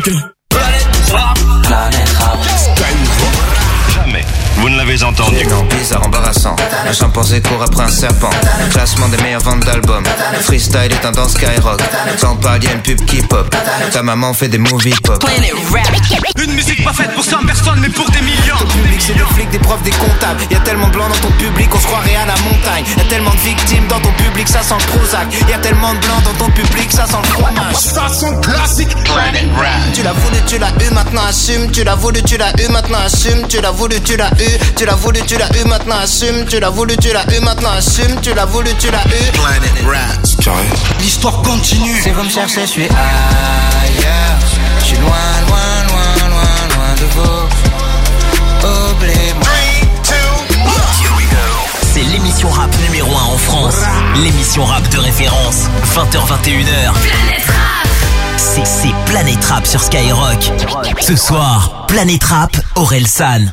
Jamais vous ne l'avez entendu. Bizarre, embarrassant. Un chimpanzé court après un serpent. Classement des meilleures ventes d'albums. Freestyle est un dans Skyrock. Sans parler, une pub qui pop. Ta maman fait des movies pop. Une musique pas faite pour 100 personnes mais pour des millions. Ton public c'est des flics, des profs, des comptables. Y'a tellement de blancs dans ton public, on se croirait à la montagne. Y'a tellement de victimes dans ton public, ça sent le Prozac. Y'a tellement de blancs dans ton public, ça sent le fromage. Façon classique. Planet Rap. Tu l'as voulu, tu l'as eu, maintenant assume. Tu l'as voulu, tu l'as eu, maintenant assume. Tu l'as voulu, tu l'as eu. Tu l'as voulu, tu l'as eu, maintenant assume. Tu l'as voulu, tu l'as eu, maintenant assume. Tu l'as voulu, tu l'as eu. Planet Rap. L'histoire continue. Si vous me cherchez, je suis ailleurs. Je suis loin, loin, loin, loin, loin de vous. Oubliez-moi. C'est l'émission rap numéro 1 en France. L'émission rap de référence. 20h-21h. Planète Rap. C'est Planète Rap sur Skyrock. Ce soir, Planète Rap, Orelsan.